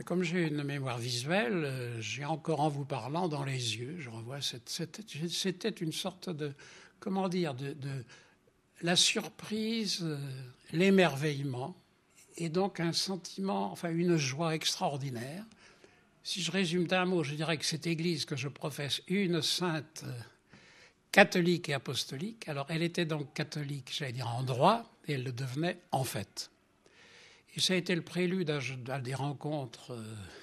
comme j'ai une mémoire visuelle, j'ai encore en vous parlant dans les yeux. Je revois c'était une sorte de, comment dire, de la surprise, l'émerveillement, et donc un sentiment, enfin une joie extraordinaire. Si je résume d'un mot, je dirais que cette Église que je professe, une sainte catholique et apostolique, alors elle était donc catholique, j'allais dire en droit, et elle le devenait en fait. Et ça a été le prélude à des rencontres,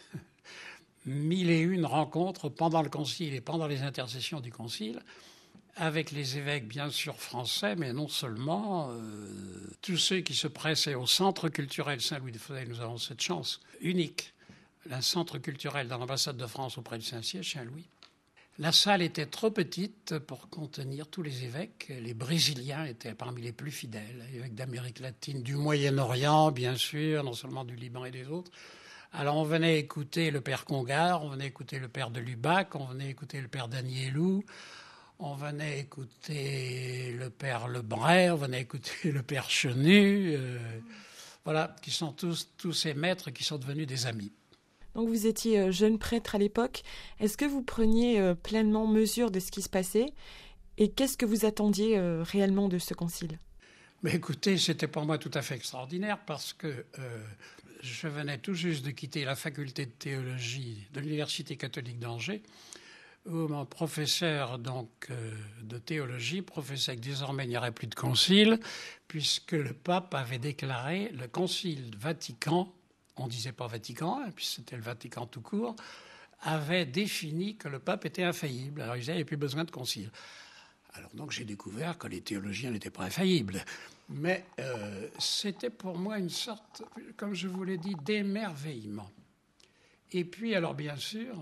1001 rencontres pendant le concile et pendant les intercessions du concile, avec les évêques bien sûr français, mais non seulement, tous ceux qui se pressaient au centre culturel Saint-Louis de Fosay. Nous avons cette chance unique, un centre culturel dans l'ambassade de France auprès du Saint-Siège, Saint-Louis. La salle était trop petite pour contenir tous les évêques. Les Brésiliens étaient parmi les plus fidèles, les évêques d'Amérique latine, du Moyen-Orient, bien sûr, non seulement du Liban et des autres. Alors on venait écouter le père Congar, on venait écouter le père de Lubac, on venait écouter le père Danielou, on venait écouter le père Lebray, on venait écouter le père Chenu, voilà, qui sont tous ces maîtres qui sont devenus des amis. Donc vous étiez jeune prêtre à l'époque. Est-ce que vous preniez pleinement mesure de ce qui se passait? Et qu'est-ce que vous attendiez réellement de ce concile? Mais écoutez, c'était pour moi tout à fait extraordinaire parce que je venais tout juste de quitter la faculté de théologie de l'Université catholique d'Angers, où mon professeur donc, de théologie professait que désormais il n'y aurait plus de concile, puisque le pape avait déclaré le concile Vatican, on ne disait pas Vatican, puis c'était le Vatican tout court, avait défini que le pape était infaillible. Alors il disait qu'il n'y avait plus besoin de concile. Alors donc j'ai découvert que les théologiens n'étaient pas infaillibles. Mais c'était pour moi une sorte, comme je vous l'ai dit, d'émerveillement. Et puis alors bien sûr,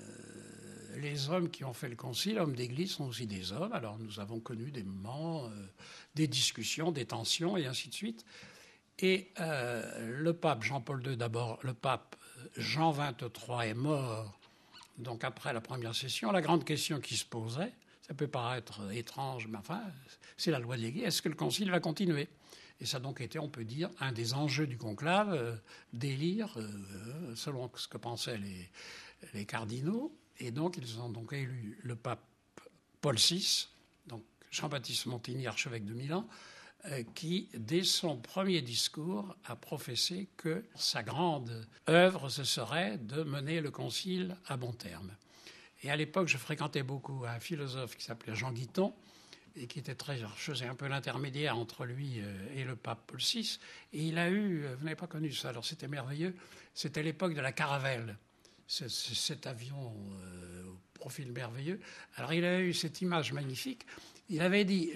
les hommes qui ont fait le concile, hommes d'église, sont aussi des hommes. Alors nous avons connu des moments, des discussions, des tensions et ainsi de suite. Et le pape Jean-Paul II, d'abord, le pape Jean XXIII est mort, donc après la première session. La grande question qui se posait, ça peut paraître étrange, mais enfin, c'est la loi de l'Église, est-ce que le concile va continuer? Et ça a donc été, on peut dire, un des enjeux du conclave, d'élire, selon ce que pensaient les cardinaux. Et donc, ils ont donc élu le pape Paul VI, donc Jean-Baptiste Montigny, archevêque de Milan, qui, dès son premier discours, a professé que sa grande œuvre, ce serait de mener le concile à bon terme. Et à l'époque, je fréquentais beaucoup un philosophe qui s'appelait Jean Guiton, et qui était je faisais un peu l'intermédiaire entre lui et le pape Paul VI. Et il a eu, vous n'avez pas connu ça, alors c'était merveilleux, c'était l'époque de la Caravelle, cet avion au profil merveilleux. Alors il a eu cette image magnifique. Il avait dit,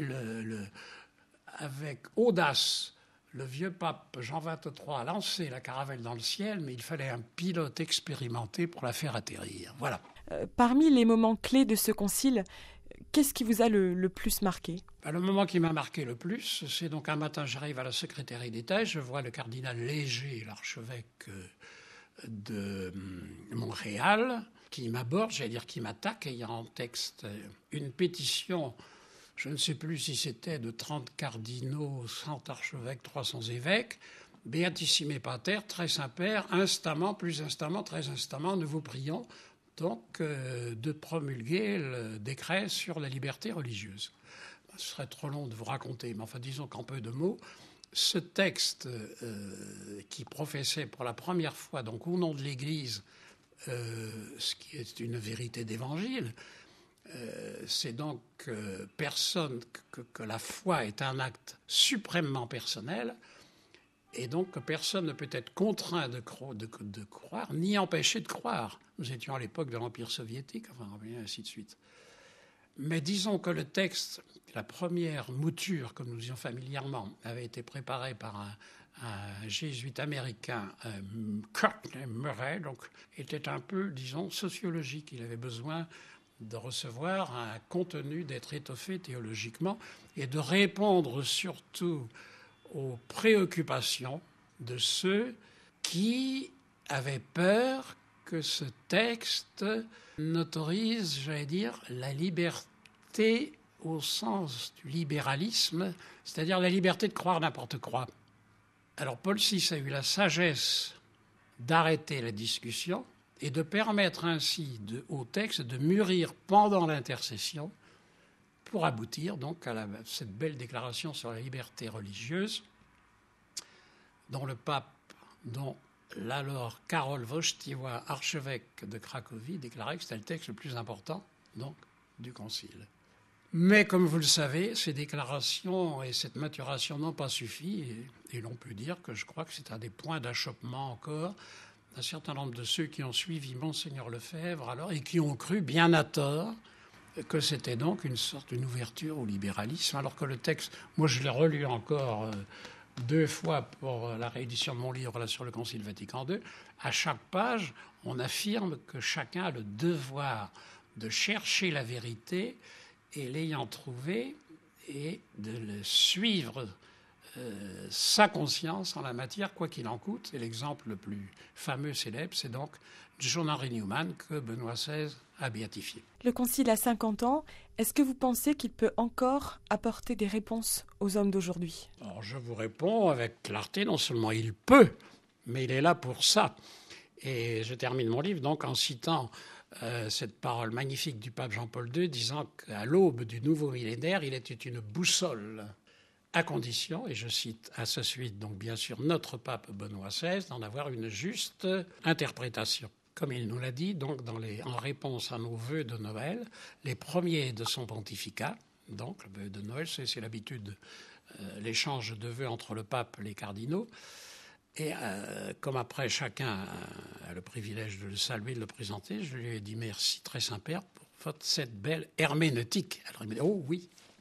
avec audace, le vieux pape Jean XXIII a lancé la Caravelle dans le ciel, mais il fallait un pilote expérimenté pour la faire atterrir. Voilà. Parmi les moments clés de ce concile, qu'est-ce qui vous a le plus marqué? Le moment qui m'a marqué le plus, c'est donc un matin, j'arrive à la secrétairie d'État, je vois le cardinal Léger, l'archevêque de Montréal, qui m'aborde, j'allais dire qui m'attaque, ayant en texte une pétition. Je ne sais plus si c'était de 30 cardinaux, 100 archevêques, 300 évêques. Beatissime Pater, très Saint-Père, instamment, plus instamment, très instamment, nous vous prions donc de promulguer le décret sur la liberté religieuse. Ce serait trop long de vous raconter, mais enfin disons qu'en peu de mots, ce texte qui professait pour la première fois, donc au nom de l'Église, ce qui est une vérité d'évangile, c'est donc que la foi est un acte suprêmement personnel et donc que personne ne peut être contraint de croire ni empêché de croire. Nous étions à l'époque de l'Empire soviétique, enfin, et ainsi de suite. Mais disons que le texte, la première mouture, comme nous disions familièrement, avait été préparée par un jésuite américain, Courtney Murray, donc était un peu, disons, sociologique. Il avait besoin de recevoir un contenu, d'être étoffé théologiquement et de répondre surtout aux préoccupations de ceux qui avaient peur que ce texte n'autorise, j'allais dire, la liberté au sens du libéralisme, c'est-à-dire la liberté de croire n'importe quoi. Alors Paul VI a eu la sagesse d'arrêter la discussion et de permettre ainsi au texte de mûrir pendant l'intercession pour aboutir donc à cette belle déclaration sur la liberté religieuse dont le pape, dont l'alors Karol Wojtyła, archevêque de Cracovie, déclarait que c'était le texte le plus important donc, du Concile. Mais comme vous le savez, ces déclarations et cette maturation n'ont pas suffi et l'on peut dire que je crois que c'est un des points d'achoppement encore d'un certain nombre de ceux qui ont suivi Monseigneur Lefebvre alors et qui ont cru bien à tort que c'était donc une sorte d'ouverture au libéralisme alors que le texte, moi je l'ai relu encore 2 fois pour la réédition de mon livre là, sur le Concile Vatican II. À chaque page, on affirme que chacun a le devoir de chercher la vérité et l'ayant trouvé et de le suivre sa conscience en la matière, quoi qu'il en coûte. Et l'exemple le plus fameux, célèbre, c'est donc John Henry Newman que Benoît XVI a béatifié. Le Concile a 50 ans. Est-ce que vous pensez qu'il peut encore apporter des réponses aux hommes d'aujourd'hui ? Alors, je vous réponds avec clarté, non seulement il peut, mais il est là pour ça. Et je termine mon livre donc en citant cette parole magnifique du pape Jean-Paul II, disant qu'à l'aube du nouveau millénaire, il était une boussole à condition, et je cite à ce suite, donc bien sûr, notre pape Benoît XVI, d'en avoir une juste interprétation. Comme il nous l'a dit, donc en réponse à nos vœux de Noël, les premiers de son pontificat, donc le vœu de Noël, c'est l'habitude, l'échange de vœux entre le pape et les cardinaux, et comme après chacun a le privilège de le saluer, de le présenter, je lui ai dit merci très Saint-Père pour cette belle herméneutique. Alors il m'a dit oh oui,